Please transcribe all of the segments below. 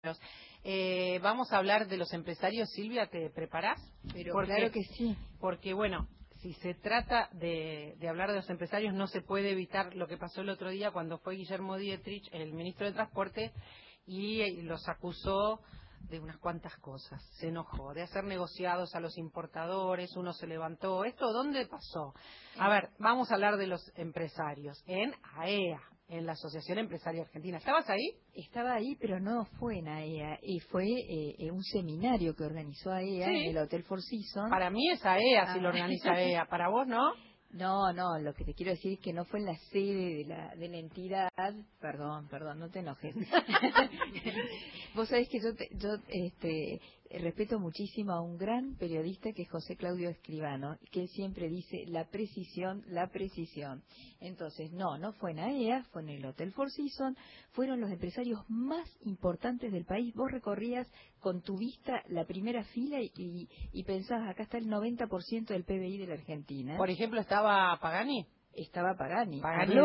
Vamos a hablar de los empresarios. Silvia, ¿te preparás? Pero claro que sí. Porque, bueno, si se trata de hablar de los empresarios, no se puede evitar lo que pasó el otro día cuando fue Guillermo Dietrich, el ministro de Transporte, y los acusó de unas cuantas cosas. Se enojó, de hacer negociados a los importadores, uno se levantó. ¿Esto dónde pasó? A ver, vamos a hablar de los empresarios en AEA, en la Asociación Empresaria Argentina. ¿Estabas ahí? Estaba ahí, pero no fue en AEA, y fue un seminario que organizó AEA en el Hotel Four Seasons. Para mí es AEA si lo organiza AEA, para vos no. No, lo que te quiero decir es que no fue en la sede de la entidad. Perdón, no te enojes. Vos sabés que yo respeto muchísimo a un gran periodista que es José Claudio Escribano, que siempre dice la precisión. Entonces, no fue en AEA, fue en el Hotel Four Seasons, fueron los empresarios más importantes del país. Vos recorrías con tu vista la primera fila y pensabas, acá está el 90% del PBI de la Argentina. Por ejemplo, ¿estaba Pagani? Estaba Pagani,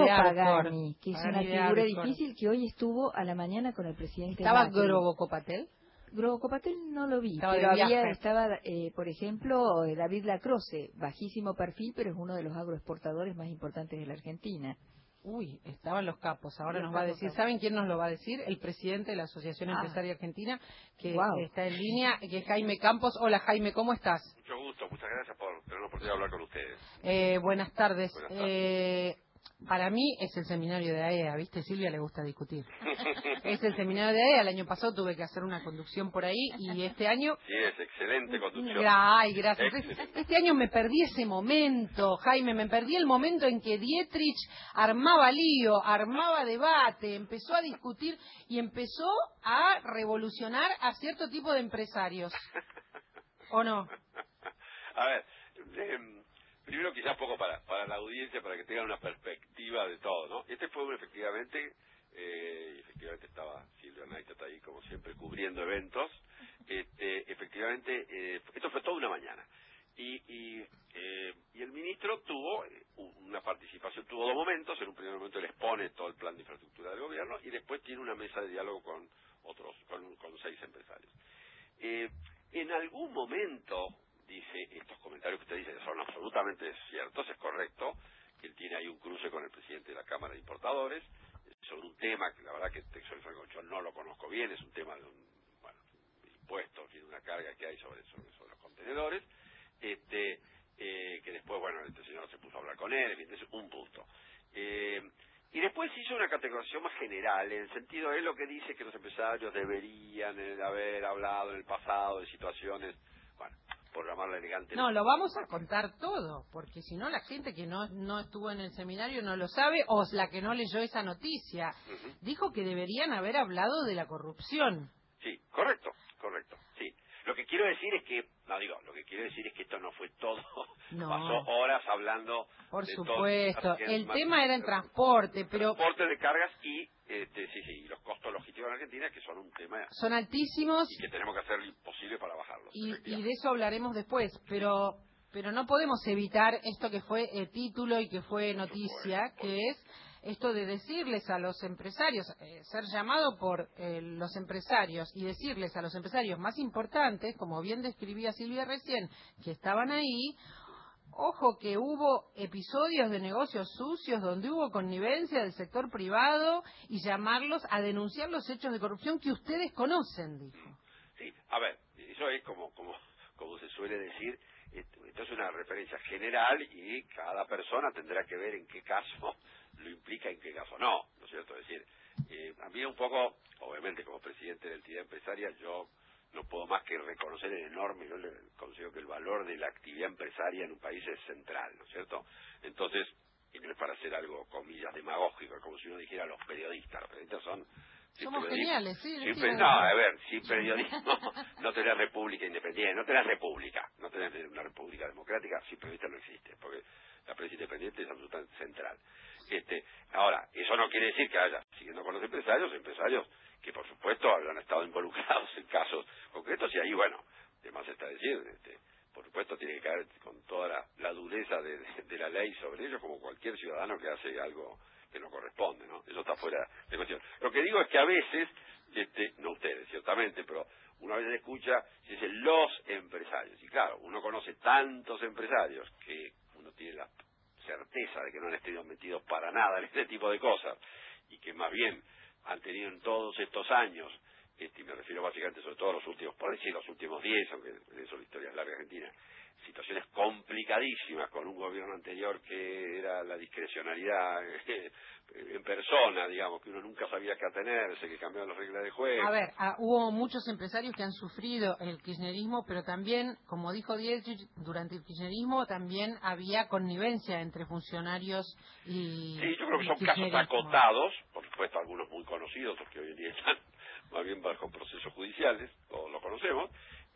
que es una figura difícil, que hoy estuvo a la mañana con el presidente. ¿Estaba Grobocopatel? Grobocopatel no lo vi, estaba pero estaba, por ejemplo, David Lacroce, bajísimo perfil, pero es uno de los agroexportadores más importantes de la Argentina. Uy, estaban los capos. Ahora nos va a decir, ¿saben quién nos lo va a decir? El presidente de la Asociación Empresaria Argentina, que está en línea, que es Jaime Campos. Hola Jaime, ¿cómo estás? Mucho gusto, muchas gracias por tener la oportunidad de hablar con ustedes. Buenas tardes. Para mí es el seminario de AEA, ¿viste? Silvia le gusta discutir. Es el seminario de AEA. El año pasado tuve que hacer una conducción por ahí y este año... Sí, es excelente conducción. Ay, gracias. Este año me perdí ese momento, Jaime, me perdí el momento en que Dietrich armaba lío, armaba debate, empezó a discutir y empezó a revolucionar a cierto tipo de empresarios. ¿O no? A ver, primero quizás poco para la audiencia, para que tengan una perspectiva de todo, ¿no? Este fue efectivamente estaba Silvia Neistat ahí como siempre cubriendo eventos. Efectivamente, esto fue toda una mañana. Y el ministro tuvo una participación, tuvo dos momentos. En un primer momento él expone todo el plan de infraestructura del gobierno y después tiene una mesa de diálogo con 6 empresarios. En algún momento dice, estos comentarios que usted dice son absolutamente ciertos, es correcto, que él tiene ahí un cruce con el presidente de la Cámara de Importadores sobre un tema que la verdad que soy franco, yo no lo conozco bien, es un tema de un impuesto, tiene una carga que hay sobre los contenedores, que después, este señor se puso a hablar con él, en fin, es un punto. Y después hizo una categorización más general, en el sentido de lo que dice que los empresarios deberían haber hablado en el pasado de situaciones, por llamarla elegante. No, lo vamos a contar todo, porque si no la gente que no estuvo en el seminario no lo sabe, o la que no leyó esa noticia. Dijo que deberían haber hablado de la corrupción. Sí, correcto, sí. Lo que quiero decir es que, esto no fue todo. No. Pasó horas hablando. Por supuesto, el tema era en transporte, pero... Transporte de cargas y, y los costos logísticos en Argentina, que son un tema... Son altísimos. Y que tenemos que hacer lo imposible para bajarlos. Y de eso hablaremos después, pero no podemos evitar esto que fue título y que fue noticia, que es esto de decirles a los empresarios, ser llamado por los empresarios y decirles a los empresarios más importantes, como bien describía Silvia recién, que estaban ahí, ojo que hubo episodios de negocios sucios donde hubo connivencia del sector privado y llamarlos a denunciar los hechos de corrupción que ustedes conocen, dijo. Sí, a ver, eso es como se suele decir, esto es una referencia general y cada persona tendrá que ver en qué caso lo implica, en qué caso no es cierto? Es decir, a mí un poco, obviamente como presidente de la entidad empresaria, yo no puedo más que reconocer el enorme, yo le considero que el valor de la actividad empresaria en un país es central, ¿no es cierto? Entonces, y no es para hacer algo, comillas, demagógico, como si uno dijera los periodistas son... Somos geniales, sí. Sin periodismo no tenés república independiente, no tenés una república democrática, sin periodistas no existe, porque la prensa independiente es absolutamente central. Ahora, eso no quiere decir que haya, siguiendo con los empresarios que por supuesto habrán estado involucrados en casos concretos y ahí, además está decir, por supuesto tiene que caer con toda la dureza de la ley sobre ellos, como cualquier ciudadano que hace algo que no corresponde, ¿no? Eso está fuera de cuestión. Lo que digo es que a veces, no ustedes, ciertamente, pero uno a veces escucha, se dice los empresarios. Y claro, uno conoce tantos empresarios que uno tiene la certeza de que no han estado metidos para nada en este tipo de cosas, y que más bien han tenido en todos estos años, y me refiero básicamente sobre todo a los últimos, por decir los últimos 10, aunque eso la historia es larga Argentina, situaciones complicadísimas con un gobierno anterior que era la discrecionalidad en persona, digamos, que uno nunca sabía qué atenerse, que cambiaban las reglas de juego. A ver, hubo muchos empresarios que han sufrido el kirchnerismo, pero también, como dijo Dietrich, durante el kirchnerismo también había connivencia entre funcionarios y sí, yo creo que son casos acotados, por supuesto algunos muy conocidos, porque hoy en día están más bien bajo procesos judiciales, todos lo conocemos,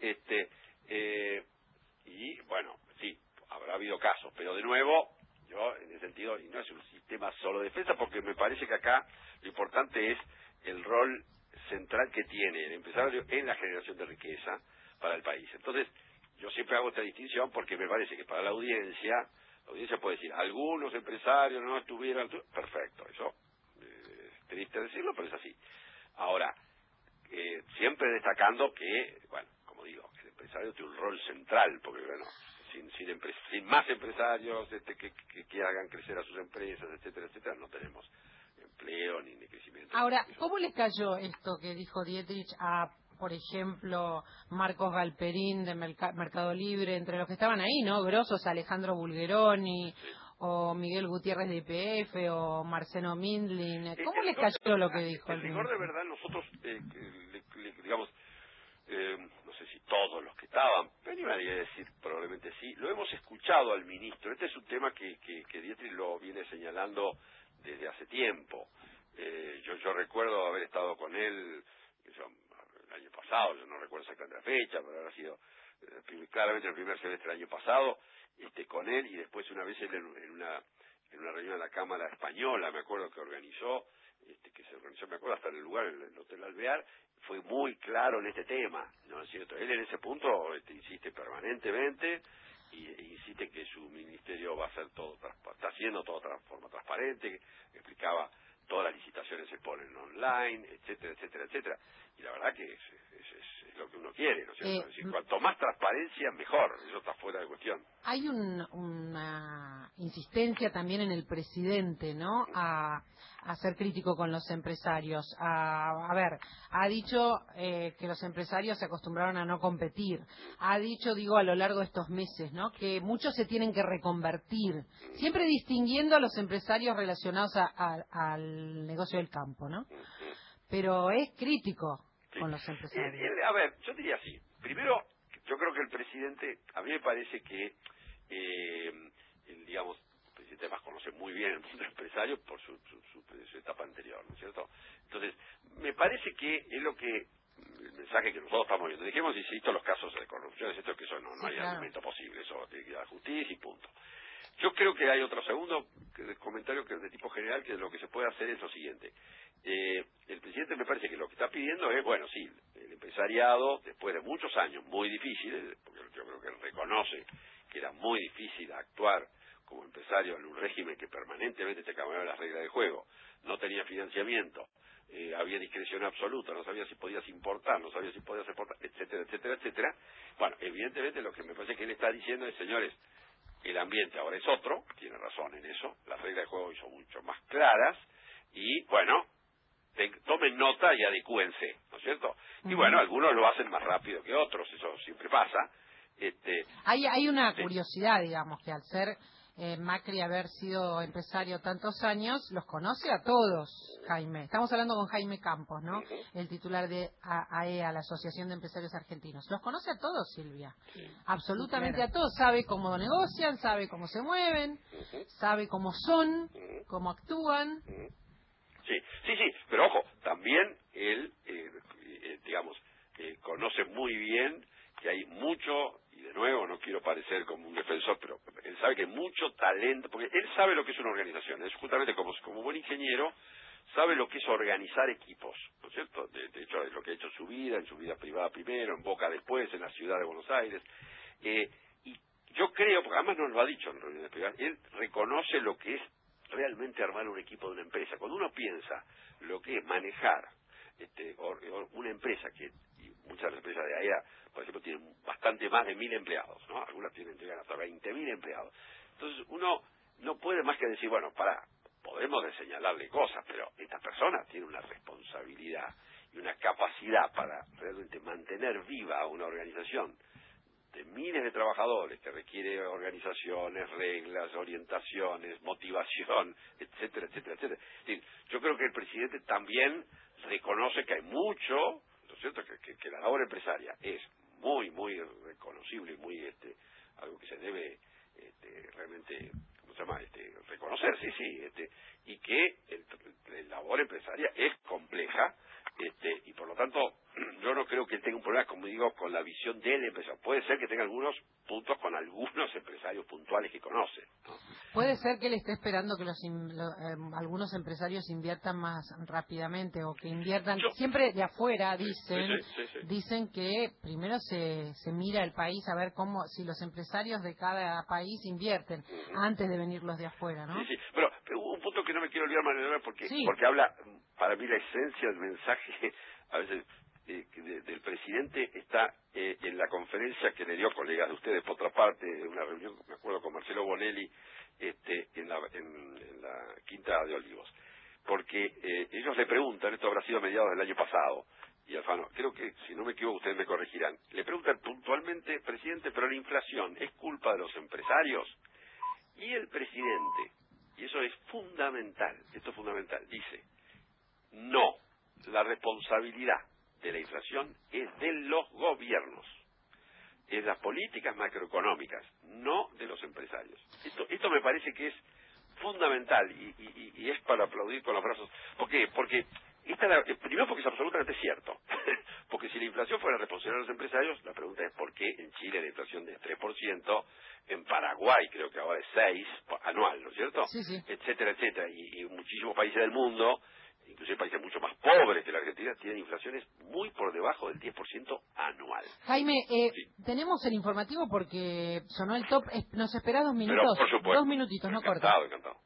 y bueno, sí, habrá habido casos, pero de nuevo, yo en ese sentido, y no es un sistema solo de defensa, porque me parece que acá lo importante es el rol central que tiene el empresario en la generación de riqueza para el país. Entonces, yo siempre hago esta distinción porque me parece que para la audiencia puede decir, algunos empresarios no estuvieron, perfecto, eso es triste decirlo, pero es así. Ahora, siempre destacando que, bueno, como digo, el empresario tiene un rol central, porque bueno, sin más empresarios que hagan crecer a sus empresas, etcétera, etcétera, no tenemos empleo ni crecimiento. Ahora, ¿cómo les cayó esto que dijo Dietrich a, por ejemplo, Marcos Galperín de Mercado Libre, entre los que estaban ahí, ¿no? Grosos, Alejandro Bulgeroni, Sí. o Miguel Gutiérrez de YPF, o Marcelo Mindlin? ¿Cómo les cayó lo que dijo el rigor de verdad, nosotros, digamos, no sé si todos los que estaban, pero ni me haría decir probablemente sí, lo hemos escuchado al ministro. Este es un tema que Dietrich lo viene señalando desde hace tiempo. Yo recuerdo haber estado con él el año pasado, yo no recuerdo exactamente la fecha, pero habrá sido claramente el primer semestre del año pasado, con él, y después una vez él en una reunión de la Cámara Española, me acuerdo que organizó, que se organizó, me acuerdo, hasta en el lugar, en el Hotel Alvear, fue muy claro en este tema, ¿no es cierto? Él en ese punto insiste permanentemente, y insiste que su ministerio va a hacer todo, está haciendo todo de forma transparente, explicaba todas las licitaciones se ponen online, etcétera, etcétera, etcétera. Y la verdad que es lo que uno quiere, ¿no es cierto? Es decir, cuanto más transparencia, mejor. Eso está fuera de cuestión. Hay una insistencia también en el presidente, ¿no?, a ser crítico con los empresarios. A ver, ha dicho que los empresarios se acostumbraron a no competir. Ha dicho, digo, a lo largo de estos meses, ¿no?, que muchos se tienen que reconvertir. Siempre distinguiendo a los empresarios relacionados al negocio del campo, ¿no? Pero es crítico con los empresarios. A ver, yo diría así. Primero, yo creo que el presidente, a mí me parece que, digamos, el presidente además conoce muy bien el mundo empresario por su etapa anterior, ¿no es cierto? Entonces, me parece que es lo que, el mensaje que nosotros estamos viendo, dijimos, insisto, los casos de corrupción, esto que eso no hay argumento posible, eso tiene que ir a la justicia y punto. Yo creo que hay otro segundo comentario que es de tipo general, que lo que se puede hacer es lo siguiente. El presidente me parece que lo que está pidiendo es, bueno, sí, el empresariado, después de muchos años muy difíciles, porque yo creo que él reconoce que era muy difícil actuar como empresario en un régimen que permanentemente te cambiaba las reglas de juego, no tenía financiamiento, había discreción absoluta, no sabía si podías importar, no sabía si podías exportar, etcétera, etcétera, etcétera. Bueno, evidentemente lo que me parece que él está diciendo es, señores, el ambiente ahora es otro, tiene razón en eso, las reglas de juego hoy son mucho más claras, y bueno, tomen nota y adecúense, ¿no es cierto? Y bueno, algunos lo hacen más rápido que otros, eso siempre pasa. Hay una curiosidad, digamos, que al ser Macri haber sido empresario tantos años, los conoce a todos, Jaime. Estamos hablando con Jaime Campos, ¿no? El titular de AEA, la Asociación de Empresarios Argentinos. Los conoce a todos, Silvia. Absolutamente a todos. Sabe cómo negocian, sabe cómo se mueven, sabe cómo son, cómo actúan. Sí, pero ojo, también él, digamos, conoce muy bien que hay mucho, y de nuevo no quiero parecer como un defensor, pero él sabe que hay mucho talento, porque él sabe lo que es una organización, es justamente como buen ingeniero, sabe lo que es organizar equipos, ¿no es cierto? De hecho, es lo que ha hecho en su vida privada primero, en Boca después, en la ciudad de Buenos Aires, y yo creo, porque además nos lo ha dicho en reuniones privadas, él reconoce lo que es realmente armar un equipo de una empresa. Cuando uno piensa lo que es manejar una empresa, y muchas de las empresas de AEA, por ejemplo, tienen bastante más de 1.000 empleados, ¿no? Algunas llegan hasta 20.000 empleados. Entonces uno no puede más que decir, bueno, podemos señalarle cosas, pero estas personas tienen una responsabilidad y una capacidad para realmente mantener viva una organización de miles de trabajadores que requiere organizaciones, reglas, orientaciones, motivación, etcétera, etcétera, etcétera. Es decir, yo creo que el presidente también reconoce que hay mucho, ¿no es cierto?, que la labor empresaria es muy, muy reconocible, muy algo que se debe realmente, ¿cómo se llama?, reconocer, sí, y que la labor empresaria es compleja, y por lo tanto yo no creo que él tenga un problema, como digo, con la visión del empresario. Puede ser que tenga algunos puntos con algunos empresarios puntuales que conoce, ¿no? Puede ser que él esté esperando que algunos empresarios inviertan más rápidamente o que inviertan siempre de afuera, dicen que primero se mira el país a ver si los empresarios de cada país invierten antes de venir los de afuera, ¿no? Sí, pero un punto que no me quiero olvidar, Manuela, porque habla, para mí la esencia del mensaje a veces del presidente está en la conferencia que le dio, colegas de ustedes, por otra parte, en una reunión, me acuerdo, con Marcelo Bonelli, en la Quinta de Olivos. Porque ellos le preguntan, esto habrá sido a mediados del año pasado, y Alfano, creo que, si no me equivoco, ustedes me corregirán, le preguntan puntualmente, presidente, pero la inflación es culpa de los empresarios. Y el presidente, y eso es fundamental, dice, no, la responsabilidad de la inflación es de los gobiernos, es las políticas macroeconómicas, no de los empresarios. Esto me parece que es fundamental y es para aplaudir con los brazos. ¿Por qué? Porque primero porque es absolutamente cierto. Porque si la inflación fuera responsabilidad de los empresarios, la pregunta es por qué en Chile la inflación es 3%, en Paraguay creo que ahora es 6% anual, ¿no es cierto? Sí. Etcétera, etcétera. Y muchísimos países del mundo, inclusive países mucho más pobres que la Argentina, tienen inflaciones muy por debajo del 10% anual. Jaime, tenemos el informativo porque sonó el top. ¿Nos esperás 2 minutos? Pero, por supuesto. 2 minutitos, no corta. Encantado.